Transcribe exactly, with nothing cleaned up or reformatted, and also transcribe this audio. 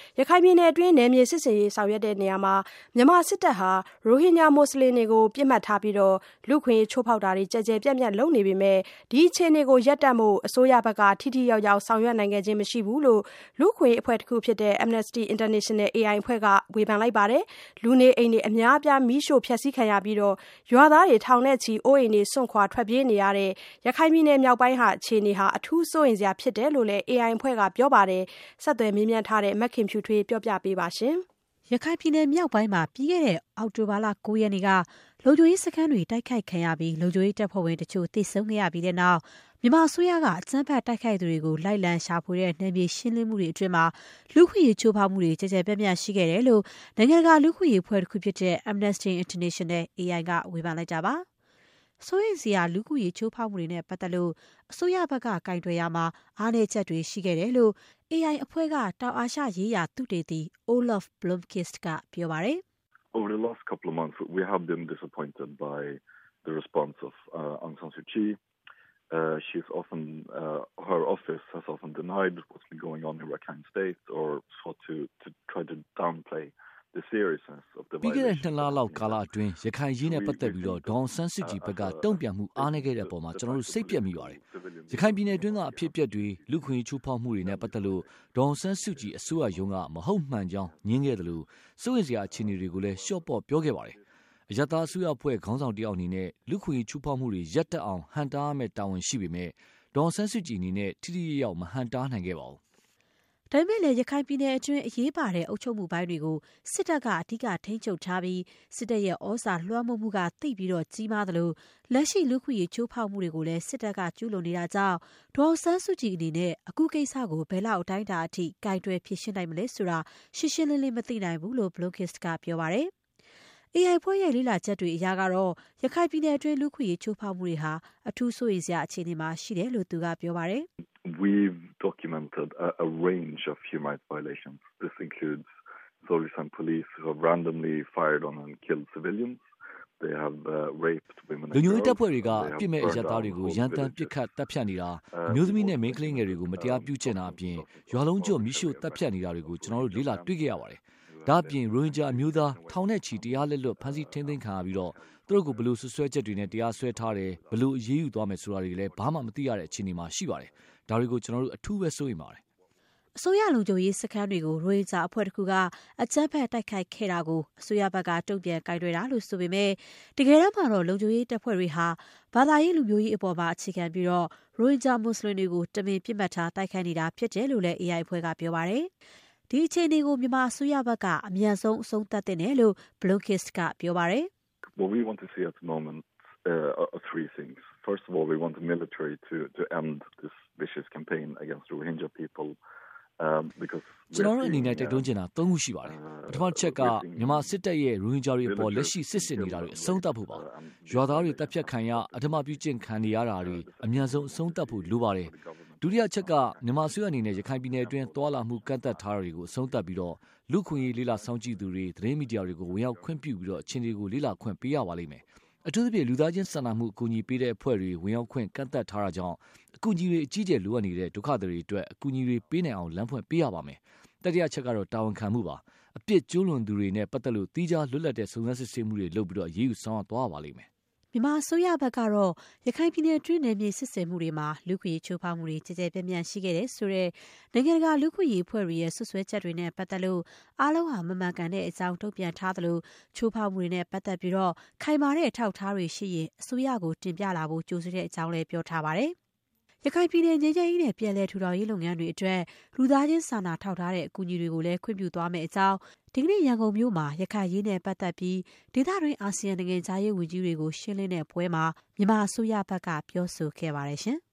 ရခိုင်ပြည်နယ်အတွင်းနယ်မြေစစ်ဆင်ရေးဆောင်ရွက်တဲ့နေရာမှာမြန်မာစစ်တပ်ဟာရိုဟင်ဂျာမွတ်စလင်တွေကိုပြစ်မှတ်ထားပြီးလူ့အခွင့်အရေးချိုးဖောက်တာတွေကြဲကြဲပြန့်ပြန့်လုပ်နေပေမဲ့ဒီအခြေအနေကိုရပ်တန့်ဖို့အစိုးရဘက်ကထိထိရောက်ရောက်ဆောင်ရွက်နိုင်ခဲ့ခြင်းမရှိဘူးလို့လူ့အခွင့်အရေးအဖွဲ့တစ်ခုဖြစ်တဲ့ Amnesty International အေ အိုင် အဖွဲ့ကဝေဖန်လိုက်ပါတယ်။လူနေအိမ်တွေအများအပြားမီးရှို့ဖျက်ဆီးခံရပြီးရွာသားတွေထောင်နဲ့ချီအိုးအိမ်တွေစွန့်ခွာထွက်ပြေးနေရတဲ့ရခိုင်ပြည်နယ်မြောက်ပိုင်းဟာအခြေအနေဟာအထူးစိုးရိမ်စရာဖြစ်တယ်လို့လည်း အေ အိုင် အဖွဲ့ကပြောပါတယ်။ဆက်သွယ်မေးမြန်းထားတဲ့မခင်ဖြူထွေးပြောပြပေးပါရှင်။ရခိုင်ပြည်နယ်မြောက်ပိုင်းမှာပြီးခဲ့တဲ့အောက်တိုဘာလ၉ရက်နေ့ကလုံခြုံရေးစခန်းတွေတိုက်ခိုက်ခံရပြီးလုံခြုံရေးတပ်ဖွဲ့ဝင်တချို့သေဆုံးခဲ့ရပြီးတဲ့နောက်မြန်မာအစိုးရကအကြမ်းဖက်တိုက်ခိုက်သူတွေကိုလိုက်လံရှာဖွေတဲ့နယ်မြေရှင်းလင်းမှုတွေအတွင်းမှာလူ့အခွင့်အရေးချိုးဖောက်မှုတွေကြကြပြန့်ပြန့်ရှိခဲ့တယ်လို့နိုင်ငံတကာလူ့အခွင့်အရေးအဖွဲ့တစ်ခုဖြစ်တဲ့ Amnesty International အေ အိုင် ကဝေဖန်လိုက်တာပါ။စိုးရိမ်စရာလူ့အခွင့်အရေးချိုးဖောက်မှုတွေနဲ့ပတ်သက်လို့အစိုးရဘက်ကကင်တွယ်ရမှာအားနည်းချက်တွေရှိခဲ့တယ်လို့ အေ အိုင် အဖွဲ့ကတောင်အာရှရေးရာသုတေသီ Olof Blomqvist ကပြောပါတယ်။ Over the last couple of months we have been disappointed by the response of uh, Aung San Suu Kyi. Uh, she's often, uh, her office has often denied what's been going on in Rakhine State or sought to, to try to downplay the seriousness of the violation. ပြီးခဲ့တဲ့နှစ်လလောက်ကာလအတွင်းရခိုင်ရေးနဲ့ပတ်သက်ပြီးတော့ဒေါအောင်ဆန်းစုကြည်ဘက်ကတုံ့ပြန်မှုအားနည်းခဲ့တဲ့အပေါ်မှာကျွန်တော်တို့စိတ်ပြက်မိပါတယ်။ရခိုင်ပြည်နယ်အတွင်းကအဖြစ်အပျက်တွေလူခွင့်ချိုးဖောက်မှုတွေနဲ့ပတ်သက်လို့ဒေါအောင်ဆန်းစုကြည်အစိုးရရုံးကမဟုတ်မှန်ကြောင်းညင်းခဲ့တယ်လို့စိုးရိမ်စရာအခြေအနေတွေကိုလည်းရှော့ပေါ့ပြောခဲ့ပါတယ်။အယက်သားအစိုးရအဖွဲ့ခေါင်းဆောင်တယောက်အနေနဲ့လူခွင့်ချိုးဖောက်မှုတွေရပ်တန့်အောင်ဟန်တားရမယ့်တာဝန်ရှိပေမဲ့ဒေါအောင်ဆန်းစုကြည်အနေနဲ့ထိထိရောက်မဟန်တားနိုင်ခဲ့ပါဘူး။ဒါပေမဲ့လည်းရခိုင်ပြည်နယ်အတွင်းအရေးပါတဲ့အုပ်ချုပ်မှုပိုင်းတွေကိုစစ်တပ်ကအဓိကထိန်းချုပ်ထားပြီးစစ်တပ်ရဲ့ဩဇာလွှမ်းမိုးမှုကသိပ်ပြီးတော့ကြီးမားသလိုလက်ရှိလူခွင့်ရေးချိုးဖောက်မှုတွေကိုလည်းစစ်တပ်ကကျူးလွန်နေတာကြောင့်ဒေါအောင်ဆန်းစုကြည်အနေနဲ့အခုကိစ္စကိုဘယ်လောက်အတိုင်းအတာအထိကင်တွယ်ဖြေရှင်းနိုင်မလဲဆိုတာရှင်းရှင်းလင်းလင်းမသိနိုင်ဘူးလို့ Blomqvist ကပြောပါတယ်။အေ အိုင် ဖွဲ့ရဲ့လေ့လာချက်တွေအရကတော့ရခိုင်ပြည်နယ်အတွင်းလူခွင့်ရေးချိုးဖောက်မှုတွေဟာအထူးစိုးရိမ်စရာအခြေအနေမှာရှိတယ်လို့သူကပြောပါတယ်။ We've documented a, a range of human rights violations. This includes soldiers and police who have randomly fired on and killed civilians. They have uh, raped women and girls. လူမျိုးတပ်ဖွဲ့တွေကအပြစ်မဲ့အရပ်သားတွေကိုရန်တမ်းပစ်ခတ်တပ်ဖြတ်နေတာအမျိုးသမီးနဲ့မိန်းကလေးငယ်တွေကိုမတရားပြုကျင့်တာအပြင်ရွာလုံးကျွတ်မိရှို့တပ်ဖြတ်နေတာတွေကိုကျွန်တော်တို့လေ့လာတွေ့ခဲ့ရပါတယ်။ဒါ့အပြင်ရိုဟင်ဂျာအမျိုးသားထောင်နဲ့ချီတရားလက်လွတ်ဖမ်းဆီးထိန်းသိမ်းခံရပြီးတော့သူတို့ကိုဘယ်လိုဆွဆွဲချက်တွေနဲ့တရားစွဲထားတယ်ဘယ်လိုအရေးယူသွားမယ်ဆိုတာတွေလည်းဘာမှမသိရတဲ့အခြေအနေမှာရှိပါတယ်။ဒါတွေကိုကျွန်တော်တို့အထူးပဲစိုးရိမ်ပါတယ်။အစိုးရလုံခြုံရေးစခန်းတွေကိုရိုဟင်ဂျာအဖွဲ့တစ်ခုကအကြမ်းဖက်တိုက်ခိုက်ခဲ့တာကိုအစိုးရဘက်ကတုံ့ပြန်ကင်တွယ်တာလို့ဆိုပေမဲ့တကယ်တမ်းမှာတော့လုံခြုံရေးတပ်ဖွဲ့တွေဟာဘာသာရေးလူမျိုးရေးအပေါ်မှာအခြေခံပြီးတော့ရိုဟင်ဂျာမွတ်စလင်တွေကိုတမင်ပြစ်မှတ်ထားတိုက်ခိုက်နေတာဖြစ်တယ်လို့လည်း အေ အိုင် အဖွဲ့ကပြောပါတယ်။ဒီအခြေအနေကိုမြန်မာအစိုးရဘက်ကအမြန်ဆုံးအဆုံးသတ်တဲ့လို့ Blomqvist ကပြောပါတယ်။ What we want to see at the moment uh, are three things. First of all, we want the military to to end this vicious campaign against Rohingya people. Um, because ကျွန်တော်တို့အနေနဲ့တိုက်တွန်းချင်တာသုံးခုရှိပါတယ်။ပထမချက်ကမြန်မာစစ်တပ်ရဲ့ရိုဟင်ဂျာတွေအပေါ်လက်ရှိစစ်ဆင်နေတာတွေအဆုံးသတ်ဖို့ပါ။ရွာသားတွေတပ်ဖြတ်ခံရအဓမ္မပြုကျင့်ခံနေရတာတွေအများဆုံးအဆုံးသတ်ဖို့လိုပါတယ်။ဒုတိယချက်ကမြန်မာအစိုးရအနေနဲ့ရခိုင်ပြည်နယ်အတွင်းသွာလာမှုကန့်သက်ထားတာတွေကိုအဆုံးသတ်ပြီးတော့လူခွင့်ရေးလေးလာစောင့်ကြည့်သူတွေသတင်းမီဒီယာတွေကိုဝင်ရောက်ခွင့်ပြုပြီးတော့အချင်းတွေကိုလေးလာခွင့်ပေးရပါလိမ့်မယ်။အထူးသဖြင့်လူသားချင်းစာနာမှုအကူအညီပေးတဲ့အဖွဲ့တွေဝင်ရောက်ခွင့်ကန့်သက်ထားတာကြောင့်အကူအညီတွေအကြီးကျယ်လိုအပ်နေတဲ့ဒုက္ခသည်တွေအတွက်အကူအညီတွေပေးနိုင်အောင်လမ်းဖွင့်ပေးရပါမယ်။တတိယချက်ကတော့တာဝန်ခံမှုပါ။အပြစ်ကျူးလွန်သူတွေနဲ့ပတ်သက်လို့တိကျလွတ်လပ်တဲ့စုံစမ်းစစ်ဆေးမှုတွေလုပ်ပြီးတော့ရေးယူဆောင်ရွက်သွားပါလိမ့်မယ်။မြန်မာအစိုးရဘက်ကတော့ရခိုင်ပြည်နယ်အတွင်းနယ်မြေစစ်ဆင်မှုတွေမှာလူခွင့်ရေးချိုးဖောက်မှုတွေကြကြပြန့်ပြန့်ရှိခဲ့တဲ့ဆိုတဲ့နိုင်ငံတကာလူခွင့်ရေးအဖွဲ့တွေရဲ့ဆွဆွဲချက်တွေနဲ့ပတ်သက်လို့အားလုံးဟာမမှန်ကန်တဲ့အကြောင်းတုံ့ပြန်ထားသလိုချိုးဖောက်မှုတွေနဲ့ပတ်သက်ပြီးတော့ခိုင်မာတဲ့အထောက်အထားတွေရှိရင်အစိုးရကိုတင်ပြလာဖို့ကြိုးစားတဲ့အကြောင်းလည်းပြောထားပါတယ်။ရခိုင်ပြည်နယ်ငြိမ်းချမ်းရေးနဲ့ပြည်လဲထူထောင်ရေးလုပ်ငန်းတွေအတွက်လူသားချင်းစာနာထောက်ထားတဲ့အကူအညီတွေကိုလည်းခွင့်ပြုသွားမယ်အကြောင်းဒီကနေ့ရန်ကုန်မြို့မှာရခိုင်ရေးနဲ့ပတ်သက်ပြီးဒေသတွင်းအာဆီယံနိုင်ငံခြားရေးဝန်ကြီးတွေကိုရှင်းလင်းတဲ့ပွဲမှာမြန်မာအစိုးရဘက်ကပြောဆိုခဲ့ပါတယ်ရှင်။